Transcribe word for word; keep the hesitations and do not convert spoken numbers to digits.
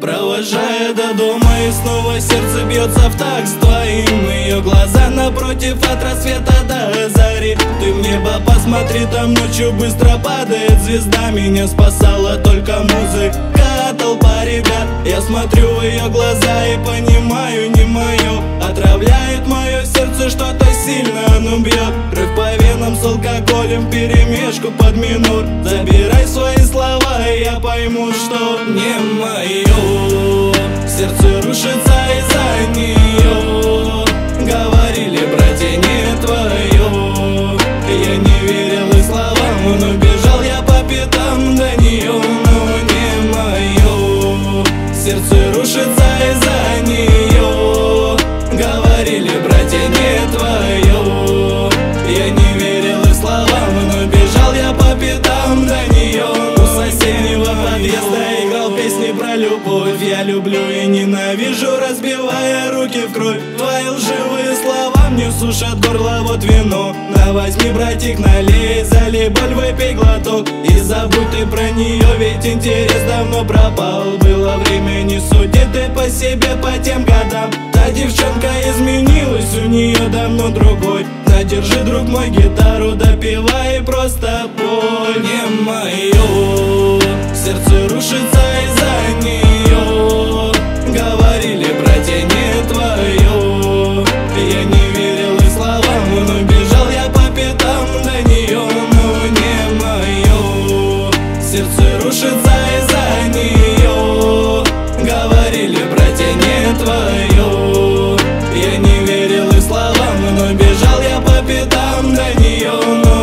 Провожая до дома, и снова сердце бьется в такт с твоим. Ее глаза напротив от рассвета до зари. Ты в небо посмотри, там ночью быстро падает звезда. Меня спасала только музыка, толпа ребят. Я смотрю в ее глаза и понимаю, не мое. Отравляет мое сердце что-то сильно, оно бьет. Кровь по венам с алкоголем, вперемешку под минор. Забирай свои слова, и я пойму, что не мое. Сердце рушится из-за нее. Говорили, братья, не твое. Я не верил их словам, но бежал я по пятам до нее, но не мое. Сердце рушится из-за нее. Говорили, братья, не твое. Я не верил их словам, но бежал я по пятам до нее. У соседнего подъезда играл песни про любовь. Я люблю и ненавижу, разбивая руки в кровь. Твои лживые слова мне сушат горло, вот вино. На возьми, братик, налей, залей боль, выпей глоток. И забудь ты про нее, ведь интерес давно пропал. Было время, не суди ты по себе по тем годам. Та девчонка изменилась, у нее давно другой. На, держи, друг мой, гитару допивай и просто пой. Не мое, сердце рушится из-за нее. Говорили, братья, не твое. Я не верил их словам, но бежал я по пятам до нее, но не мое. Сердце рушится из-за нее. Говорили, братья, не твое. Я не верил их словам, но бежал я по пятам до нее, но